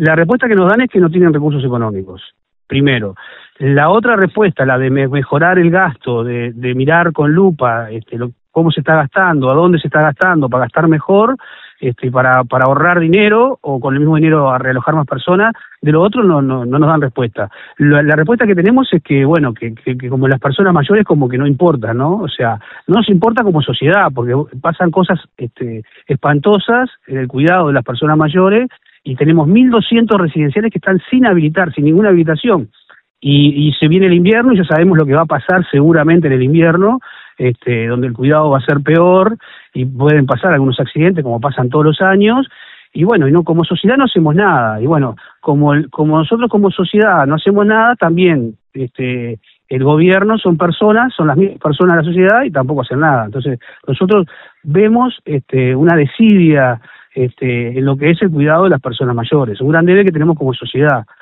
La respuesta que nos dan es que no tienen recursos económicos, primero. La otra respuesta, la de mejorar el gasto, de mirar con lupa cómo se está gastando, a dónde se está gastando, para gastar mejor, para ahorrar dinero o con el mismo dinero a realojar más personas, de lo otro no nos dan respuesta. La respuesta que tenemos es que, bueno, que como las personas mayores como que no importa, ¿no? O sea, no nos importa como sociedad, porque pasan cosas espantosas en el cuidado de las personas mayores, y tenemos 1.200 residenciales que están sin habilitar, sin ninguna habilitación. Y se viene el invierno y ya sabemos lo que va a pasar seguramente en el invierno, donde el cuidado va a ser peor y pueden pasar algunos accidentes como pasan todos los años. Y bueno, y no, como sociedad no hacemos nada. Y bueno, como nosotros como sociedad no hacemos nada, también el gobierno son las mismas personas de la sociedad y tampoco hacen nada. Entonces nosotros vemos una desidia en lo que es el cuidado de las personas mayores, un gran debe que tenemos como sociedad.